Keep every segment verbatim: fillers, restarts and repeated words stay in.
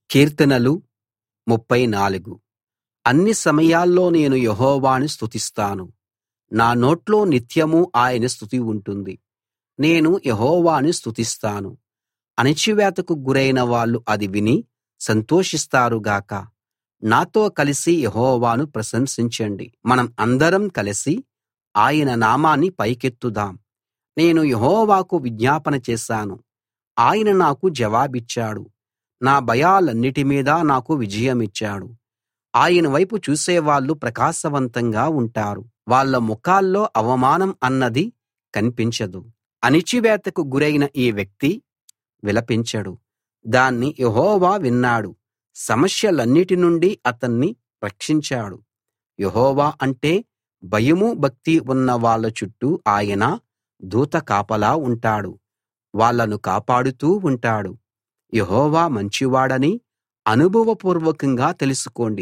కీర్తనలు ముప్ఫై నాలుగు. అన్ని సమయాల్లో నేను యెహోవాను స్తుతిస్తాను. నా నోట్లో నిత్యమూ ఆయన స్తుతి ఉంటుంది. నేను యెహోవాను స్తుతిస్తాను. అణచివేతకు గురైన వాళ్ళు అది విని సంతోషిస్తారు గాక. నాతో కలిసి యెహోవాను ప్రశంసించండి. మనం అందరం కలిసి ఆయన నామాన్ని పైకెత్తుదాం. నేను యెహోవాకు విజ్ఞాపన చేశాను, ఆయన నాకు జవాబిచ్చాడు. నా భయాలన్నిటి మీద నాకు విజయమిచ్చాడు. ఆయన వైపు చూసేవాళ్ళు ప్రకాశవంతంగా ఉంటారు. వాళ్ళ ముఖాల్లో అవమానం అన్నది కన్పించదు. అణచివేతకు గురైన ఈ వ్యక్తి విలపించడు. దాన్ని యెహోవా విన్నాడు. సమస్యలన్నిటి నుండి అతన్ని రక్షించాడు. యెహోవా అంటే భయమూ భక్తి ఉన్న వాళ్ళ చుట్టూ ఆయన దూత కాపలా ఉంటాడు. వాళ్ళను కాపాడుతూ ఉంటాడు. యెహోవా మంచివాడని అనుభవపూర్వకంగా తెలుసుకోండి.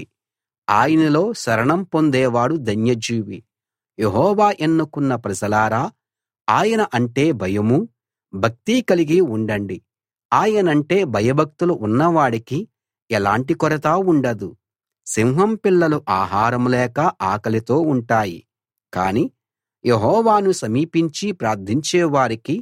ఆయనలో శరణం పొందేవాడు ధన్యజీవి. యెహోవా ఎన్నుకున్న ప్రజలారా, ఆయన అంటే భయమూ భక్తి కలిగి ఉండండి. ఆయనంటే భయభక్తులు ఉన్నవాడికి ఎలాంటి కొరతా ఉండదు. సింహం పిల్లలు ఆహారం లేక ఆకలితో ఉంటాయి, కాని యెహోవాను సమీపించి ప్రార్థించే వారికి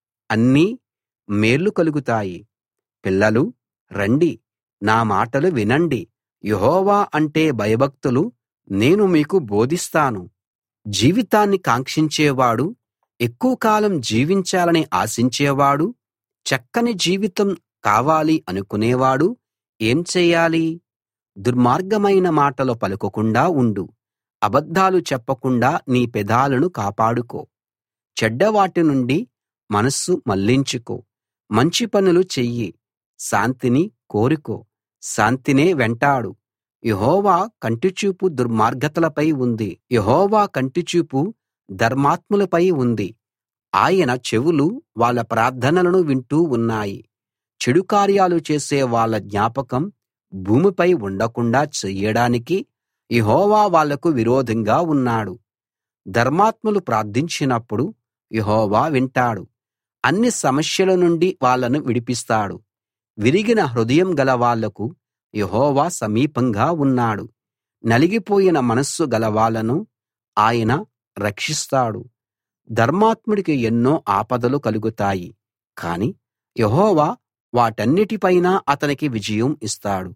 అన్నీ మేళ్లు కలుగుతాయి. పిల్లలూ, రండి, నా మాటలు వినండి. యెహోవా అంటే భయభక్తులు నేను మీకు బోధిస్తాను. జీవితాన్ని కాంక్షించేవాడు, ఎక్కువ కాలం జీవించాలని ఆశించేవాడు, చక్కని జీవితం కావాలి అనుకునేవాడు ఏం చేయాలి? దుర్మార్గమైన మాటలు పలకకుండా ఉండు. అబద్ధాలు చెప్పకుండా నీ పెదాలను కాపాడుకో. చెడ్డవాటి నుండి మనస్సు మళ్లించుకో. మంచి పనులు చెయ్యి. శాంతిని కోరుకో. శాంతినే వెంటాడు. యెహోవా కంటిచూపు దుర్మార్గతలపై ఉంది. యెహోవా కంటిచూపు ధర్మాత్ములపై ఉంది. ఆయన చెవులు వాళ్ళ ప్రార్థనలను వింటూ ఉన్నాయి. చెడు కార్యాలు చేసే వాళ్ళ జ్ఞాపకం భూమిపై ఉండకుండా చెయ్యడానికి యెహోవా వాళ్లకు విరోధంగా ఉన్నాడు. ధర్మాత్ములు ప్రార్థించినప్పుడు యెహోవా వింటాడు. అన్ని సమస్యల నుండి వాళ్ళను విడిపిస్తాడు. విరిగిన హృదయం గల వాళ్లకు యెహోవా సమీపంగా ఉన్నాడు. నలిగిపోయిన మనస్సు గలవాళ్ళను ఆయన రక్షిస్తాడు. ధర్మాత్ముడికి ఎన్నో ఆపదలు కలుగుతాయి, కాని యెహోవా వాటన్నిటిపైనా అతనికి విజయం ఇస్తాడు.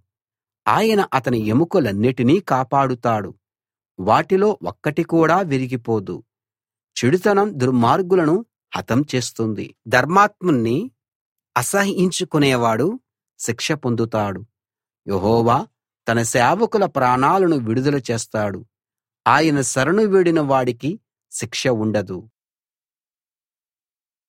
ఆయన అతని ఎముకలన్నిటినీ కాపాడుతాడు. వాటిలో ఒక్కటి కూడా విరిగిపోదు. చెడుతనం దుర్మార్గులను హతం చేస్తుంది. ధర్మాత్ముణ్ణి అసహ్యించుకునేవాడు శిక్ష పొందుతాడు. యెహోవా తన సేవకుల ప్రాణాలను విడుదల చేస్తాడు. ఆయన శరణు వేడిన వాడికి శిక్ష ఉండదు.